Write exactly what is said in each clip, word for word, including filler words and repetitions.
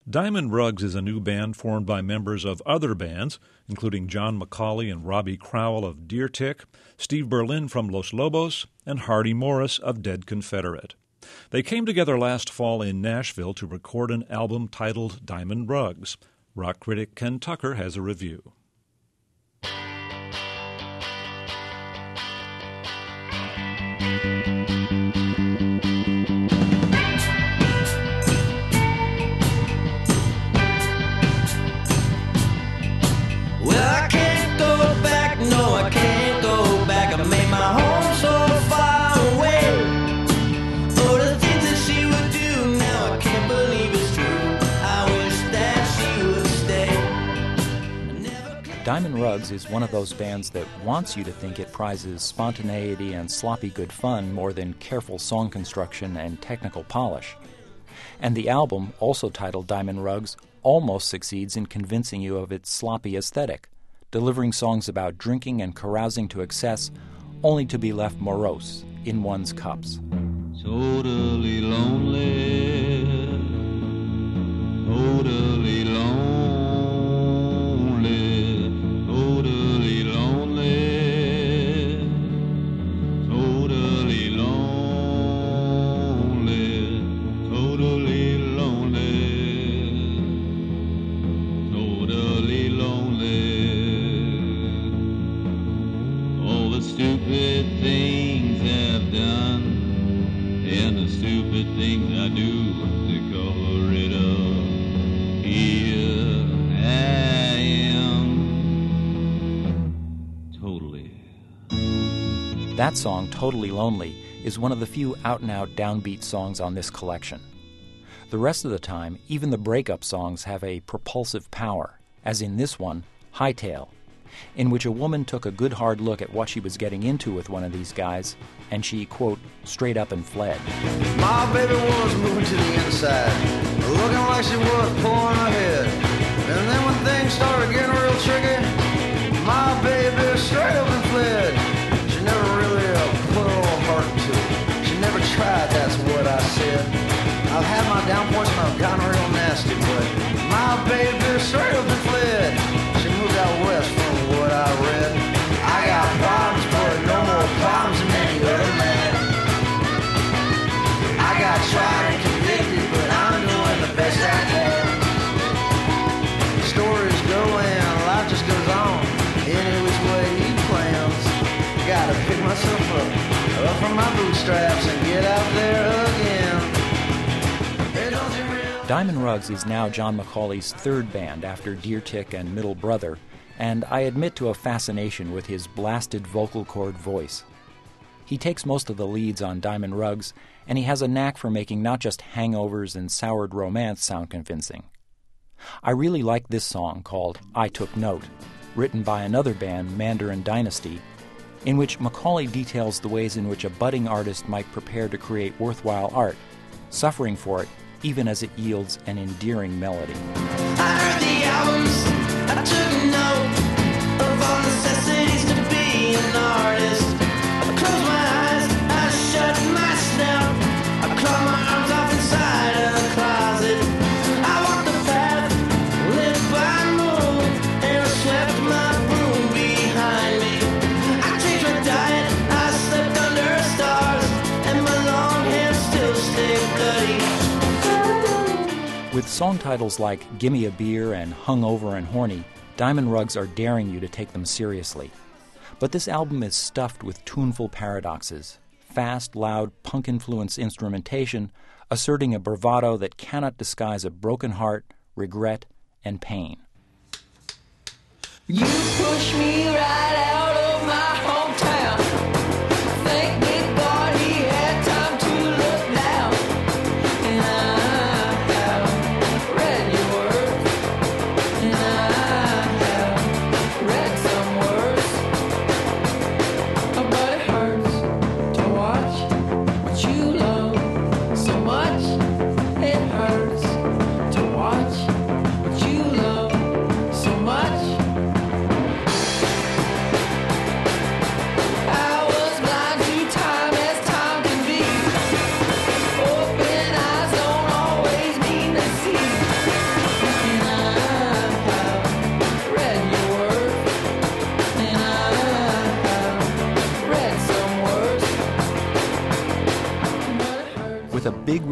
Diamond Rugs is a new band formed by members of other bands, including John McCauley and Robbie Crowell of Deer Tick, Steve Berlin from Los Lobos, and Hardy Morris of Dead Confederate. They came together last fall in Nashville to record an album titled Diamond Rugs. Rock critic Ken Tucker has a review. Diamond Rugs is one of those bands that wants you to think it prizes spontaneity and sloppy good fun more than careful song construction and technical polish. And the album, also titled Diamond Rugs, almost succeeds in convincing you of its sloppy aesthetic, delivering songs about drinking and carousing to excess, only to be left morose in one's cups. Totally lonely, totally lonely. That song, Totally Lonely, is one of the few out-and-out downbeat songs on this collection. The rest of the time, even the breakup songs have a propulsive power, as in this one, Hightail, in which a woman took a good hard look at what she was getting into with one of these guys, and she, quote, straight up and fled. My baby was moving to the inside, looking like she was pulling ahead. And then when things started getting real tricky, my baby straight up and fled. Never really uh, put a little heart into it. She never tried, that's what I said. I've had my down points and I've gotten real nasty, but my baby straight up and fled. She moved out west from what I read. I got problems, but no more problems than any other man. I got tried and convicted, but I'm doing the best I can. Stories go and life just goes on any which way he plans. Gotta pick myself up, up from my bootstraps and get out there again. Diamond Rugs is now John McCauley's third band after Deer Tick and Middle Brother, and I admit to a fascination with his blasted vocal cord voice. He takes most of the leads on Diamond Rugs, and he has a knack for making not just hangovers and soured romance sound convincing. I really like this song called I Took Note, written by another band, Mandarin Dynasty, in which McCauley details the ways in which a budding artist might prepare to create worthwhile art, suffering for it even as it yields an endearing melody. I heard the albums, I took note of all necessities to be an artist. I closed my eyes, I shut my snout, I clawed my arms off inside a closet. I walked the path, lit by moon, and I swept my broom behind me. I changed my diet, I slept under stars, and my long hair still stayed bloody. With song titles like Gimme a Beer and Hungover and Horny, Diamond Rugs are daring you to take them seriously. But this album is stuffed with tuneful paradoxes, fast, loud, punk-influenced instrumentation asserting a bravado that cannot disguise a broken heart, regret, and pain. You push me right out of my hometown. Thank big God he had time to look down. And I have read your words. And I have read some words. But it hurts to watch what you love so much. It hurts to watch what you love so much.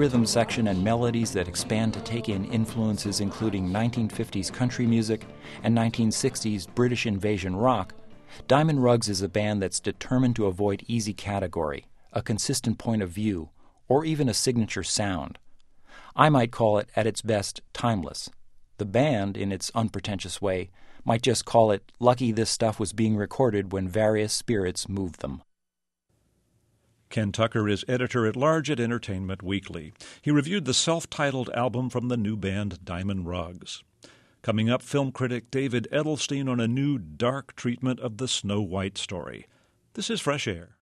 rhythm section and melodies that expand to take in influences including nineteen fifties country music and nineteen sixties British invasion rock, Diamond Rugs is a band that's determined to avoid easy category, a consistent point of view, or even a signature sound. I might call it, at its best, timeless. The band, in its unpretentious way, might just call it lucky this stuff was being recorded when various spirits moved them. Ken Tucker is editor-at-large at Entertainment Weekly. He reviewed the self-titled album from the new band Diamond Rugs. Coming up, film critic David Edelstein on a new dark treatment of the Snow White story. This is Fresh Air.